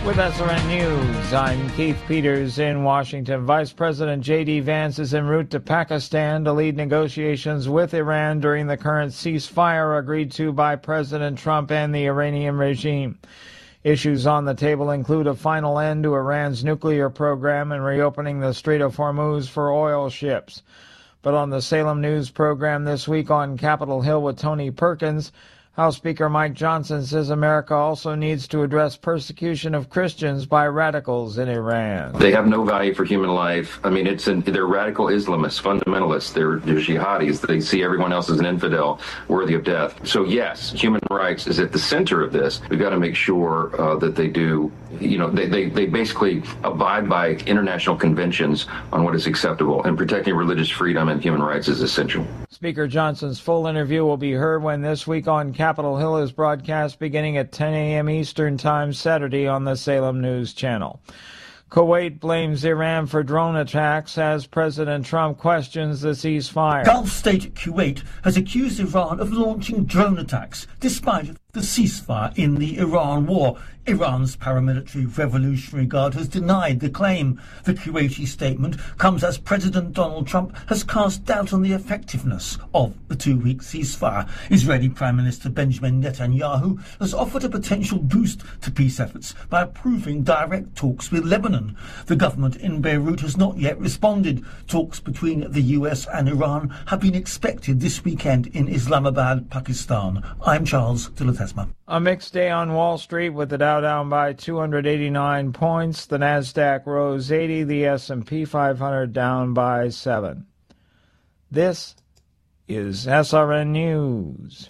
With SRN News, I'm Keith Peters in Washington. Vice President J.D. Vance is en route to Pakistan to lead negotiations with Iran during the current ceasefire agreed to by President Trump and the Iranian regime. Issues on the table include a final end to Iran's nuclear program and reopening the Strait of Hormuz for oil ships. But on the Salem News program this week on Capitol Hill with Tony Perkins, House Speaker Mike Johnson says America also needs to address persecution of Christians by radicals in Iran. They have no value for human life. I mean, they're radical Islamists, fundamentalists. They're jihadis. They see everyone else as an infidel, worthy of death. So yes, human rights is at the center of this. We've got to make sure that they do, they basically abide by international conventions on what is acceptable, and protecting religious freedom and human rights is essential. Speaker Johnson's full interview will be heard when This Week on Capitol Hill is broadcast beginning at 10 a.m. Eastern Time Saturday on the Salem News Channel. Kuwait blames Iran for drone attacks as President Trump questions the ceasefire. Gulf state Kuwait has accused Iran of launching drone attacks despite the ceasefire in the Iran war. Iran's paramilitary Revolutionary Guard has denied the claim. The Kuwaiti statement comes as President Donald Trump has cast doubt on the effectiveness of the two-week ceasefire. Israeli Prime Minister Benjamin Netanyahu has offered a potential boost to peace efforts by approving direct talks with Lebanon. The government in Beirut has not yet responded. Talks between the US and Iran have been expected this weekend in Islamabad, Pakistan. I'm Charles Dilatesma. A mixed day on Wall Street with the Dow down by 289 points. The Nasdaq rose 80. The S&P 500 down by 7. This is SRN News.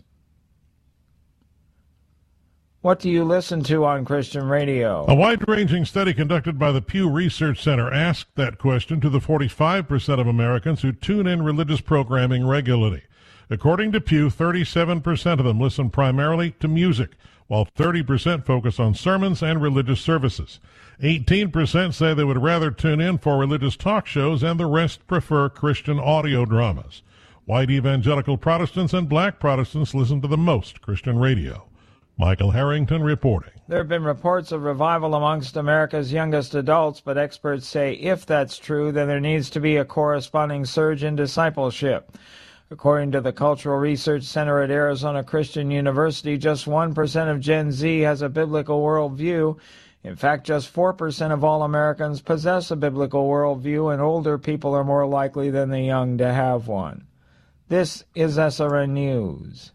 What do you listen to on Christian radio? A wide-ranging study conducted by the Pew Research Center asked that question to the 45% of Americans who tune in religious programming regularly. According to Pew, 37% of them listen primarily to music, while 30% focus on sermons and religious services. 18% say they would rather tune in for religious talk shows, and the rest prefer Christian audio dramas. White evangelical Protestants and black Protestants listen to the most Christian radio. Michael Harrington reporting. There have been reports of revival amongst America's youngest adults, but experts say if that's true, then there needs to be a corresponding surge in discipleship. According to the Cultural Research Center at Arizona Christian University, just 1% of Gen Z has a biblical worldview. In fact, just 4% of all Americans possess a biblical worldview, and older people are more likely than the young to have one. This is SRN News.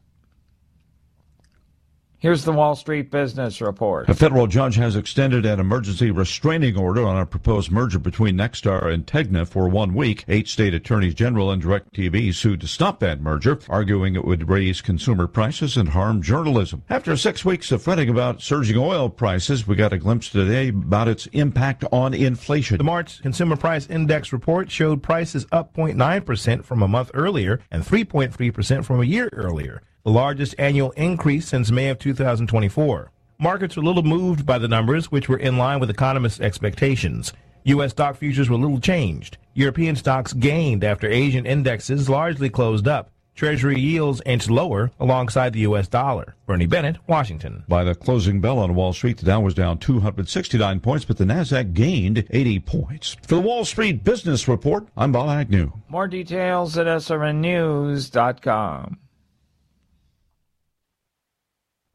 Here's the Wall Street Business Report. A federal judge has extended an emergency restraining order on a proposed merger between Nexstar and Tegna for 1 week. 8 state attorneys general and DirecTV sued to stop that merger, arguing it would raise consumer prices and harm journalism. After 6 weeks of fretting about surging oil prices, we got a glimpse today about its impact on inflation. The March Consumer Price Index report showed prices up 0.9% from a month earlier and 3.3% from a year earlier, the largest annual increase since May of 2024. Markets were little moved by the numbers, which were in line with economists' expectations. U.S. stock futures were little changed. European stocks gained after Asian indexes largely closed up. Treasury yields inched lower alongside the U.S. dollar. Bernie Bennett, Washington. By the closing bell on Wall Street, the Dow was down 269 points, but the Nasdaq gained 80 points. For the Wall Street Business Report, I'm Bob Agnew. More details at srnnews.com.